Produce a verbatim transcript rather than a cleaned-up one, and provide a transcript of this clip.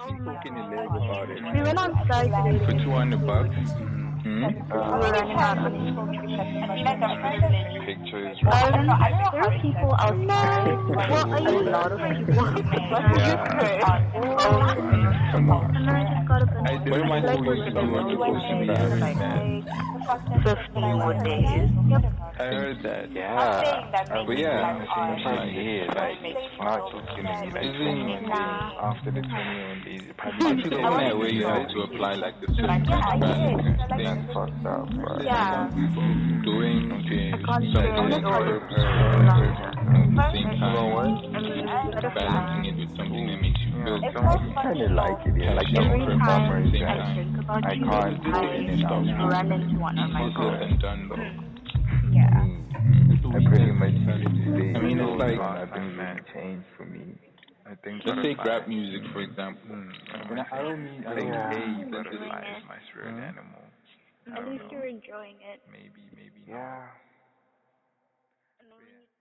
Oh my god. We went outside today For to two hundred bucks? Hmm? we were running out of Pictures, um, right? there were people outside. Well, I What's mean, a lot of that? people. We just heard. Yeah. Um, Come on. and then I just got up and I, walked. one of I my feel like schools we're used to gonna be go supposed to be today for every like man. fifteen more days. Yep. I heard that. Yeah, I've But been yeah, doing the same it's thing like, here. Like, it's not just gonna be like twenty-one days. Nah. After the twenty-one days, it probably aren't gonna you be the like one that where you sixty-four had to weeks. apply like the certain kind of balance That's thing? fucked up, bro. Yeah. Doing okay, I can't so share doing the it story for for her so long. at the same You know what? time, I mean, we had a balancing plan. it with something that makes you Yeah, feel I'm kind of like it. Yeah, like the Every only bummer time is same I that time. think about I you, can't do I any stuff. run into one of my Easier said goals. than done though. Yeah. I pretty much stay I mean, it's so like, so nothing really changed for me. I think let's take butterfly. rap music for example. Hmm. And I, I don't mean I Like, don't hey, mean butterfly it. is my spirit Hmm? animal. I At don't least know. you're enjoying it. Maybe, maybe not. yeah.